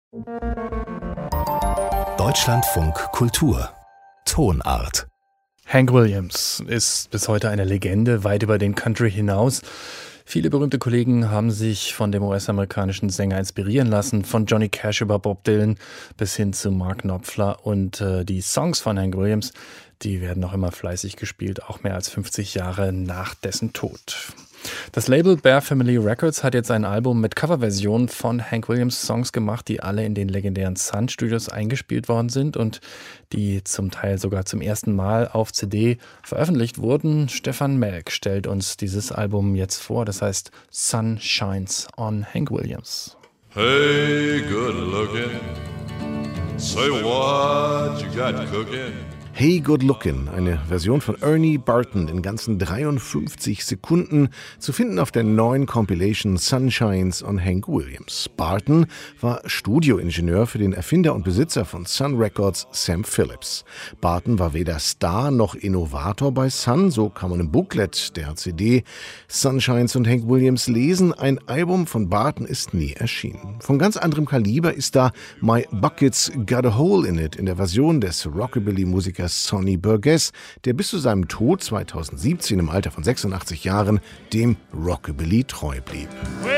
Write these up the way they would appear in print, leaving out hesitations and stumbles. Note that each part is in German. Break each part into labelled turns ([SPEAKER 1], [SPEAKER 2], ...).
[SPEAKER 1] Deutschlandfunk Kultur Tonart.
[SPEAKER 2] Hank Williams ist bis heute eine Legende, weit über den Country hinaus. Viele berühmte Kollegen haben sich von dem US-amerikanischen Sänger inspirieren lassen, von Johnny Cash über Bob Dylan bis hin zu Mark Knopfler. Und die Songs von Hank Williams, die werden noch immer fleißig gespielt, auch mehr als 50 Jahre nach dessen Tod. Das Label Bear Family Records hat jetzt ein Album mit Coverversionen von Hank Williams Songs gemacht, die alle in den legendären Sun Studios eingespielt worden sind und die zum Teil sogar zum ersten Mal auf CD veröffentlicht wurden. Stefan Melk stellt uns dieses Album jetzt vor, das heißt Sun Shines on Hank Williams.
[SPEAKER 3] Hey, good looking, say what you got cooking.
[SPEAKER 4] Hey Good Lookin', eine Version von Ernie Barton in ganzen 53 Sekunden, zu finden auf der neuen Compilation Sun Shines on Hank Williams. Barton war Studioingenieur für den Erfinder und Besitzer von Sun Records, Sam Phillips. Barton war weder Star noch Innovator bei Sun, so kann man im Booklet der CD Sun Shines on Hank Williams lesen. Ein Album von Barton ist nie erschienen. Von ganz anderem Kaliber ist da My Bucket's Got a Hole in It in der Version des Rockabilly-Musikers Sonny Burgess, der bis zu seinem Tod 2017 im Alter von 86 Jahren dem Rockabilly treu blieb.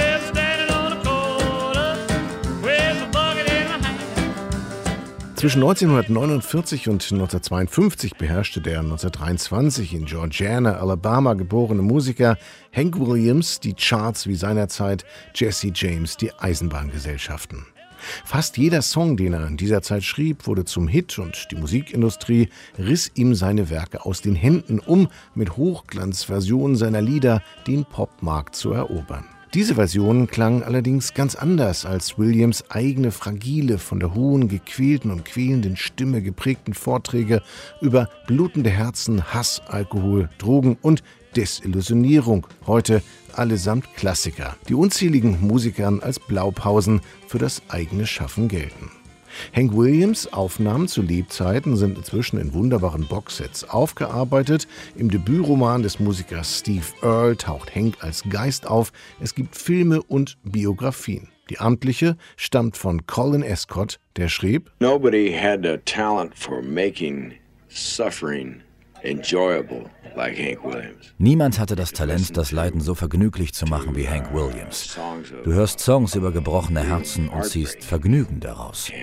[SPEAKER 4] Zwischen 1949 und 1952 beherrschte der 1923 in Georgiana, Alabama geborene Musiker Hank Williams die Charts wie seinerzeit Jesse James die Eisenbahngesellschaften. Fast jeder Song, den er in dieser Zeit schrieb, wurde zum Hit und die Musikindustrie riss ihm seine Werke aus den Händen, um mit Hochglanzversionen seiner Lieder den Popmarkt zu erobern. Diese Versionen klangen allerdings ganz anders als Williams' eigene fragile, von der hohen, gequälten und quälenden Stimme geprägten Vorträge über blutende Herzen, Hass, Alkohol, Drogen und Desillusionierung, heute allesamt Klassiker, die unzähligen Musikern als Blaupausen für das eigene Schaffen gelten. Hank Williams' Aufnahmen zu Lebzeiten sind inzwischen in wunderbaren Boxsets aufgearbeitet. Im Debütroman des Musikers Steve Earle taucht Hank als Geist auf. Es gibt Filme und Biografien. Die amtliche stammt von Colin Escott, der schrieb:
[SPEAKER 5] Nobody had a talent for making suffering enjoyable like Hank Williams.
[SPEAKER 6] Niemand hatte das Talent, das Leiden so vergnüglich zu machen wie Hank Williams. Du hörst Songs über gebrochene Herzen und ziehst Vergnügen daraus.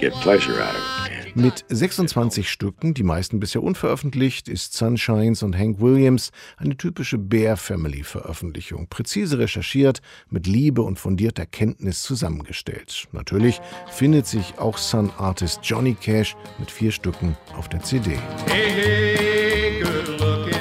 [SPEAKER 4] Mit 26 Stücken, die meisten bisher unveröffentlicht, ist Sun Shines on Hank Williams eine typische Bear Family Veröffentlichung, präzise recherchiert, mit Liebe und fundierter Kenntnis zusammengestellt. Natürlich findet sich auch Sun Artist Johnny Cash mit 4 Stücken auf der CD.
[SPEAKER 3] Hey, hey, good looking,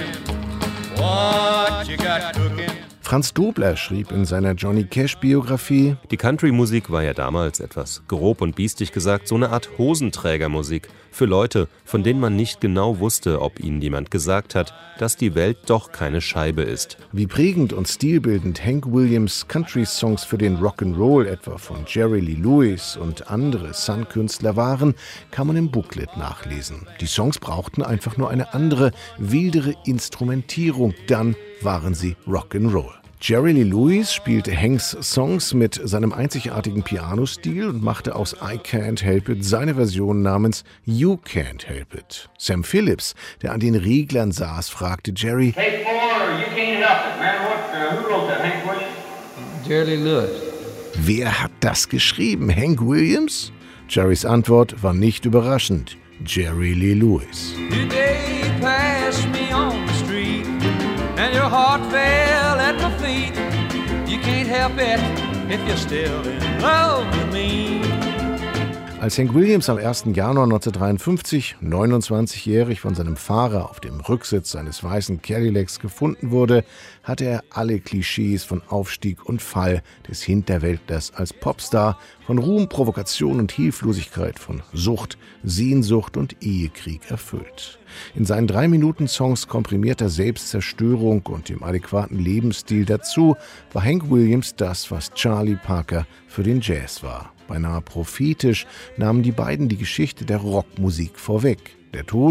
[SPEAKER 3] what you got cooking.
[SPEAKER 4] Franz Dobler schrieb in seiner Johnny Cash-Biografie:
[SPEAKER 7] Die Country-Musik war ja damals etwas grob und biestig gesagt so eine Art Hosenträgermusik für Leute, von denen man nicht genau wusste, ob ihnen jemand gesagt hat, dass die Welt doch keine Scheibe ist.
[SPEAKER 4] Wie prägend und stilbildend Hank Williams Country-Songs für den Rock'n'Roll etwa von Jerry Lee Lewis und andere Sun-Künstler waren, kann man im Booklet nachlesen. Die Songs brauchten einfach nur eine andere, wildere Instrumentierung, dann waren sie Rock'n'Roll. Jerry Lee Lewis spielte Hanks Songs mit seinem einzigartigen Pianostil und machte aus I Can't Help It seine Version namens You Can't Help It. Sam Phillips, der an den Reglern saß, fragte Jerry:
[SPEAKER 8] Hey, You Can't Help It, man. Who wrote that, Hank Williams?
[SPEAKER 9] Jerry Lee Lewis.
[SPEAKER 4] Wer hat das geschrieben? Hank Williams? Jerrys Antwort war nicht überraschend: Jerry Lee Lewis.
[SPEAKER 9] Today you passed me on the street and your heart fell at my feet. You can't help it if you're still in love with me.
[SPEAKER 4] Als Hank Williams am 1. Januar 1953, 29-jährig, von seinem Fahrer auf dem Rücksitz seines weißen Cadillacs gefunden wurde, hatte er alle Klischees von Aufstieg und Fall des Hinterwäldlers als Popstar, von Ruhm, Provokation und Hilflosigkeit, von Sucht, Sehnsucht und Ehekrieg erfüllt. In seinen 3-Minuten-Songs komprimierter Selbstzerstörung und dem adäquaten Lebensstil dazu war Hank Williams das, was Charlie Parker für den Jazz war. Beinahe prophetisch nahmen die beiden die Geschichte der Rockmusik vorweg. Der Tod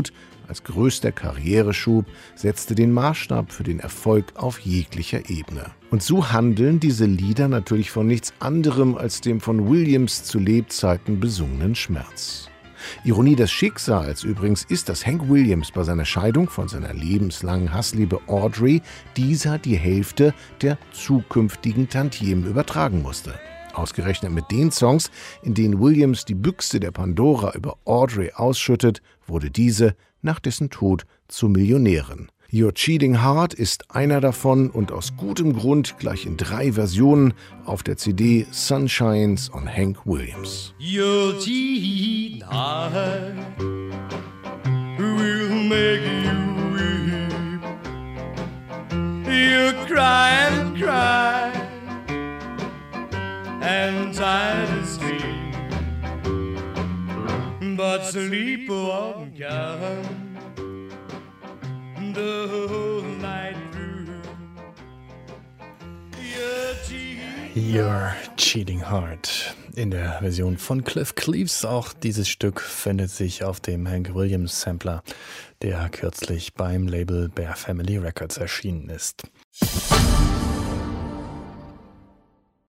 [SPEAKER 4] als größter Karriereschub, setzte den Maßstab für den Erfolg auf jeglicher Ebene. Und so handeln diese Lieder natürlich von nichts anderem als dem von Williams zu Lebzeiten besungenen Schmerz. Ironie des Schicksals übrigens ist, dass Hank Williams bei seiner Scheidung von seiner lebenslangen Hassliebe Audrey dieser die Hälfte der zukünftigen Tantiemen übertragen musste. Ausgerechnet mit den Songs, in denen Williams die Büchse der Pandora über Audrey ausschüttet, wurde diese nach dessen Tod zur Millionärin. You're Cheating Hard ist einer davon und aus gutem Grund gleich in 3 Versionen auf der CD Sunshines on Hank Williams.
[SPEAKER 3] You're cheating hard, we'll make you weep. You cry and cry and try to sleep, but sleep won't come the whole night through.
[SPEAKER 2] You're Cheating Hard. In der Version von Cliff Cleaves. Auch dieses Stück findet sich auf dem Hank Williams Sampler, der kürzlich beim Label Bear Family Records erschienen ist.